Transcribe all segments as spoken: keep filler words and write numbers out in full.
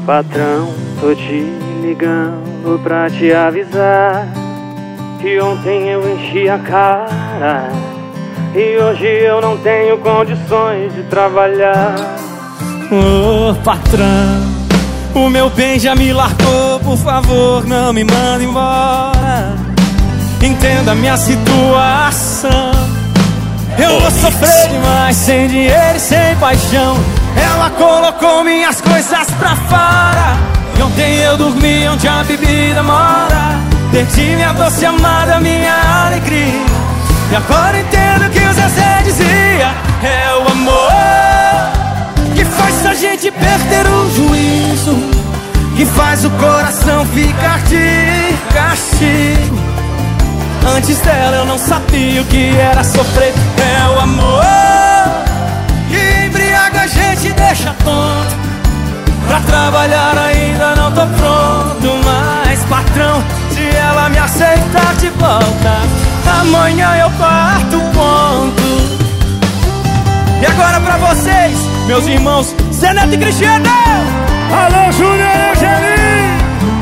Patrão, tô te ligando pra te avisar que ontem eu enchi a cara e hoje eu não tenho condições de trabalhar. Ô, patrão, o meu bem já me largou, por favor, não me manda embora. Entenda minha situação. Eu vou sofrer demais, sem dinheiro e sem paixão. Ela colocou minhas coisas pra fora e ontem eu dormi onde a bebida mora. Perdi minha doce amada, minha alegria. E agora entendo que o Zezé dizia: é o amor que faz a gente perder o juízo, que faz o coração ficar de castigo. Antes dela eu não sabia o que era sofrer. É o amor que embriaga a gente e deixa tonto. Pra trabalhar ainda não tô pronto, mas patrão, se ela me aceitar de volta, amanhã eu parto ponto. E agora pra vocês, meus irmãos Zé Neto e Cristiano. Alô, Júnior e Angelim.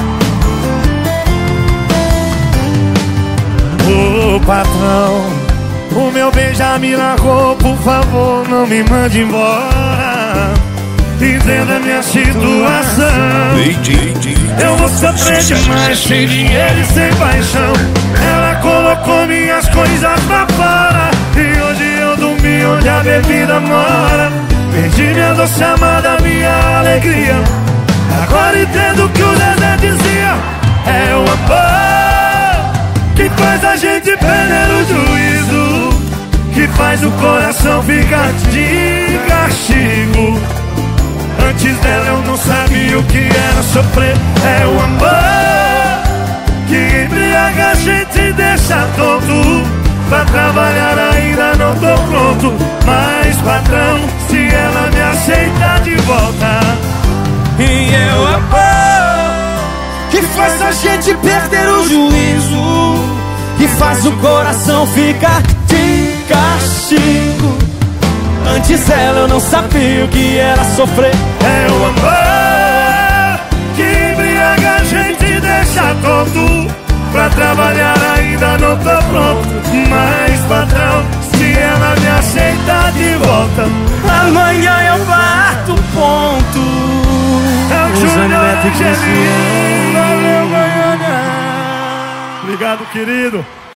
Ô patrão, o meu bem já me largou, por favor, não me mande embora. Entenda minha situação. Eu vou sofrer demais, sem dinheiro e sem paixão. Ela colocou minhas coisas pra fora e hoje eu dormi onde a bebida mora. Perdi minha doce amada, minha alegria. Agora entendo que o Zezé dizia: é o amor que faz a gente perder o juízo, que faz o coração ficar de castigo. Antes dela eu não sabia o que era sofrer. É o amor que embriaga a gente e deixa tonto. Pra trabalhar ainda não tô pronto, mas patrão, se ela me aceitar de volta. E é o amor que faz a gente perder o juízo, que faz o coração ficar de castigo. Antes dela eu não sabia o que era sofrer. É o amor que embriaga a gente e deixa tonto. Pra trabalhar ainda não tô pronto, mas patrão, se ela me aceitar de volta, amanhã eu parto ponto. É o Júnior Neto e Cristiano. Valeu, Goiânia. Obrigado, querido.